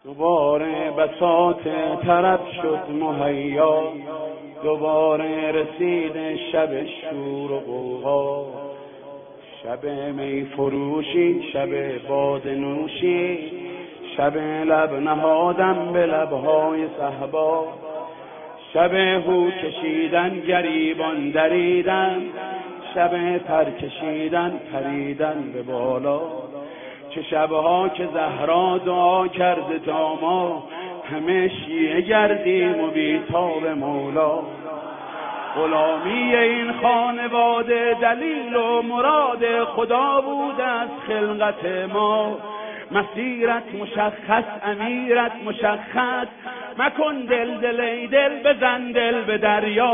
دوباره بساط طرب شد مهیا، دوباره رسید شب شور و غوغا، شب می فروشی، شب باده نوشی، شب لب نهادم به لبهای صهبا، شب هو کشیدن گریبان دریدن، شب پر کشیدن پریدن به بالا، چه شبها که زهرا دعا کرده تا ما همه شیعه گردیم و بیتاب مولا. غلامی این خانواده دلیل و مراد خدا بود از خلقت ما، مسیرت مشخص امیرت مشخص، مکن دل ای دل بزن دل به دریا،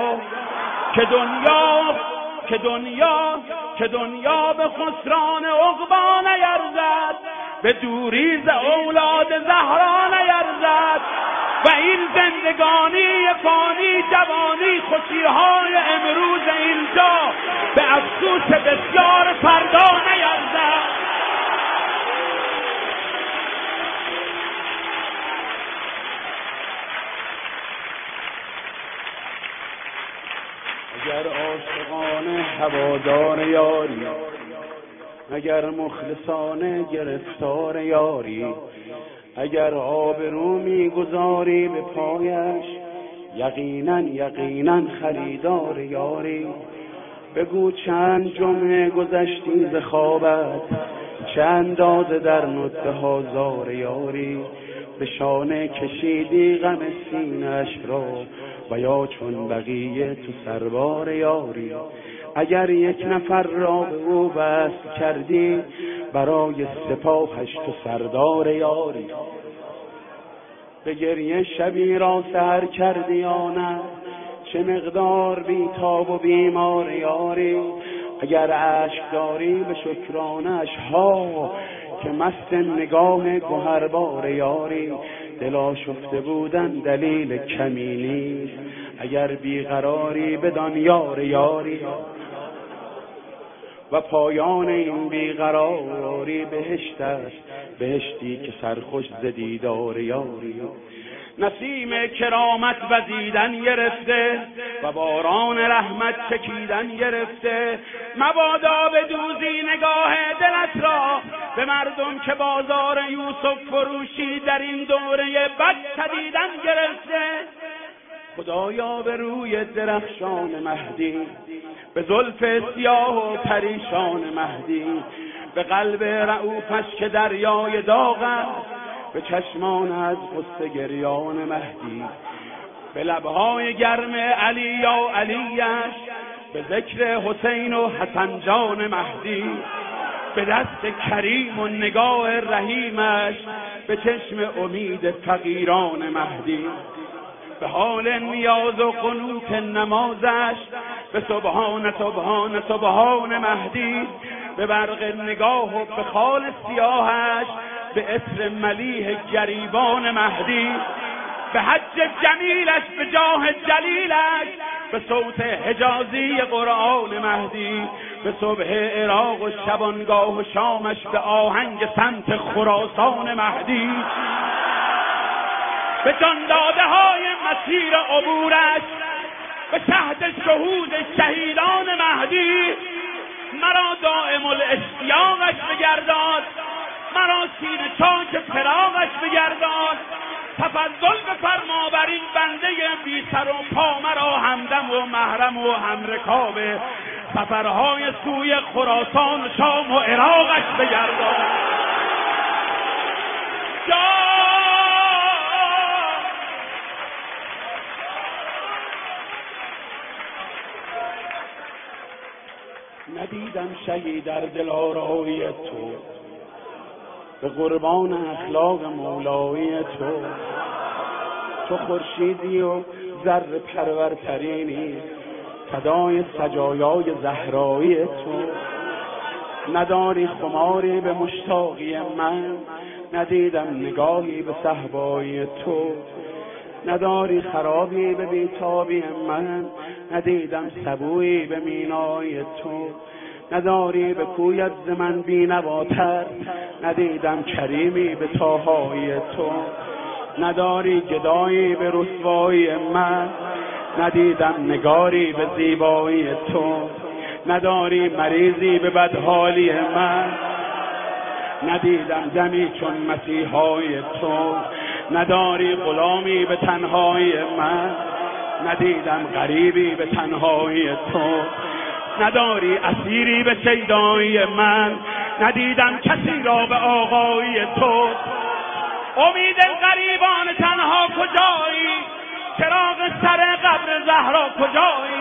که دنیا به خسران عقبا نیرزد، به دوری ز اولاد زهرا نیرزد، و این زندگانی فانی جوانی خوشیهای امروز اینجا به افسوس بسیار فردا نیرزد. اگر عاشقانه هوادار یاری، اگر مخلصانه گرفتار یاری، اگر آبرو میگذاری به پایش، یقینا خریدار یاری. بگو چند جمعه گذشتی ز خوابت، چند داده در نطفه هازار یاری، به شانه کشیدی غم سینه‌اش را و یا چون بقیه تو سربار یاری. اگر یک نفر را به او وصل کردی، برای سپاهش تو سردار یاری. به گریه شبی را سحر کردی یا نه، چه مقدار بیتاب و بیمار یاری. اگر عشق داری به شکرانش ها، که مست نگاه گوهربار یاری. دل آشفته بودن دلیل کمی نیست، اگر بیقراری بدان یار یاری. و پایان این بیقراری بهشت است، بهشتی که سرخوش ز دیدار یاری. نسیم کرامت وزیدن گرفته و باران رحمت چکیدن گرفته، مبادا به دوزی نگاه دلت را به مردم که بازار یوسف فروشی در این دوره بد چدیدن گرفته. خدایا به روی درخشان مهدی، به زلف سیاه و پریشان مهدی، به قلب رعوفش که دریای داغ است، به چشمان از غصه گریان مهدی، به لبهای گرم علی یا علیش، به ذکر حسین و حسن جان مهدی، به دست کریم و نگاه رحیمش، به چشم امید فقیران مهدی، به حال نیاز و قنوت نمازش، به سبحان سبحان سبحان مهدی، به برق نگاه و به خال سیاهش، به عطر ملیح گریبان مهدی، به حج جمیلش به جاه جلیلش، به صوت حجازی قرآن مهدی، به صبح عراق و شبانگاه و شامش، به آهنگ سمت خراسان مهدی، به جانداده های مسیر عبورش، به شهد شهود شهیدان مهدی. مرا دائم الاشتیاقش بگرداد، مرا سینه چاک فراقش بگرداد. تفضل بفرما بر این بنده بی سر و پا، مرا همدم و محرم و همرکاب سفرهای سوی خراسان و شام و عراقش بگرداد. ندیدم شهی در دلارای تو، به قربان اخلاق مولای تو. تو خورشیدی و ذره پرورترینی، فدای سجایای زهرایی تو. نداری خماری به مشتاقی من، ندیدم نگاهی به صهبای تو. نداری خرابی به بیتابی من، ندیدم سبویی به مینای تو. نداری به کویت ز من بینواتر، ندیدم کریمی به طاهای تو. نداری گدایی به رسوایی من، ندیدم نگاری به زیبایی تو. نداری مریضی به بدحالی من، ندیدم دمی چون مسیحای تو. نداری غلامی به تنهایی من، ندیدم غریبی به تنهایی تو. نداری اسیری به شیدایی من، ندیدم کسی را به آقایی تو. امید غریبان تنها کجایی؟ چراغ سر قبر زهرا کجایی؟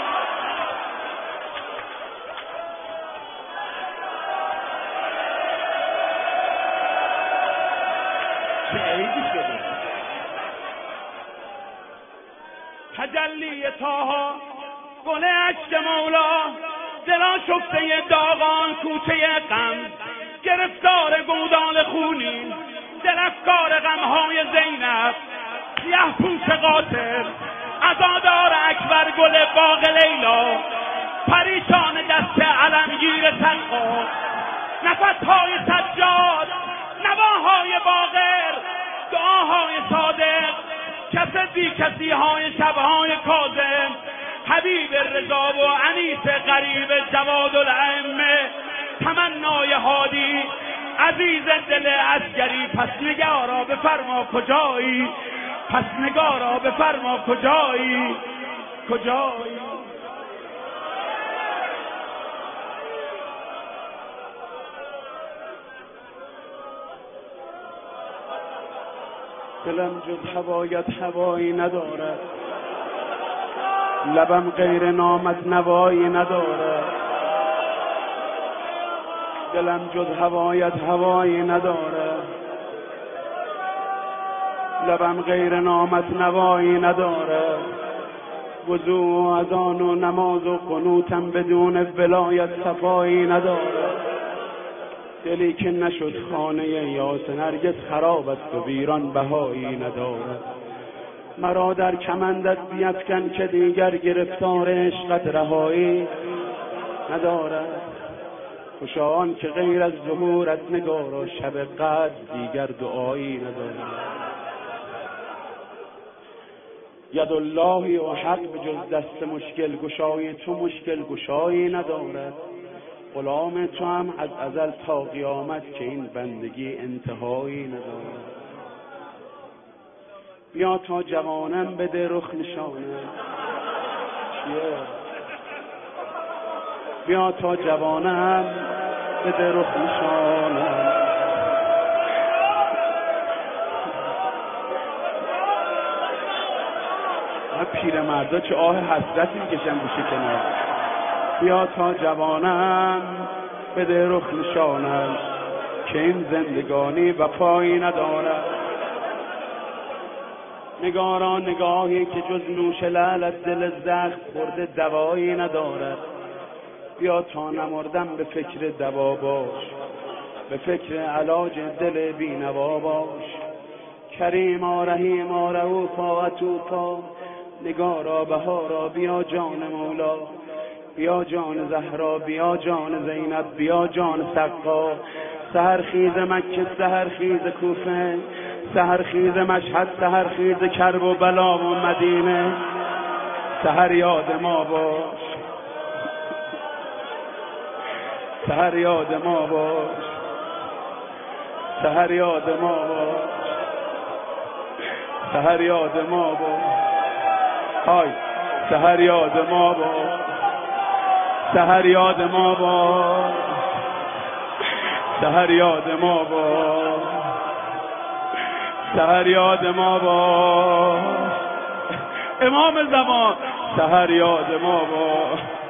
تجلی طه گل اشک مولا، دلا شفته داغان کوچه غم، گرفتار گودال خونی دل افکار غمهای زینب. سیه پوش قاتل عزادار اکبر گل باغ لیلا، پریشان دست علمگیر سقا، نفسهای سجاد نواهای باقر، دعاهای صادق کسی کسی های شبهای کاظم، حبیب رضا و انیس غریب جواد الائمه، تمنای هادی عزیز دل عسکری. پس نگارا بفرما کجایی؟ پس نگارا بفرما کجایی؟ کجایی؟ دلم جز هوایت هوایی ندارد، لبم غیر نامت نوایی ندارد. دلم جز هوایت هوایی ندارد، لبم غیر نامت نوایی ندارد. وضو و اذان و نماز و قنوتم بدون ولایت صفایی ندارد. دلی که نشد خانه یاس نرگس خراب است و ویران بهایی ندارد. مرا در کمندت بیفکن که دیگر گرفتار عشقت رهایی ندارد. خوشا آن که غیر از ظهورت نگارا شب قدر دیگر دعایی ندارد. یداللهی و حق به جز دست مشکل گشای تو مشکل گشایی ندارد. غلام تو هم از ازل تا قیامت که این بندگی انتهایی ندارد. بیا تا جوانم بده رخ نشانم، بیا تا جوانم بده رخ نشانم. پیرمردا چه آه حسرتی میکشن گوشه کنار. بیا تا جوانم بده رخ نشانم، که این زندگانی وفایی ندارد. نگارا نگاهی که جز نوش لعلت دل زخم خورده دوایی ندارد. بیا تا نمردم به فکر دوا باش، به فکر علاج دل بینوا باش. کریما رحیما رؤوفا عطوفا، نگارا بهارا بیا جان مولا، بیا جان زهرا، بیا جان زینب، بیا جان سقا. سحرخیز مکه، سحرخیز کوفه، سحرخیز مشهد، سحرخیز کرب و بلا و مدینه. سحر یاد ما باش، سحر یاد ما باش، سحر یاد ما باش، سحر یاد ما باش. های سحر یاد ما باش، سحر یاد ما باش، سحر یاد ما باش، سحر یاد ما باش. امام زمان سحر یاد ما باش.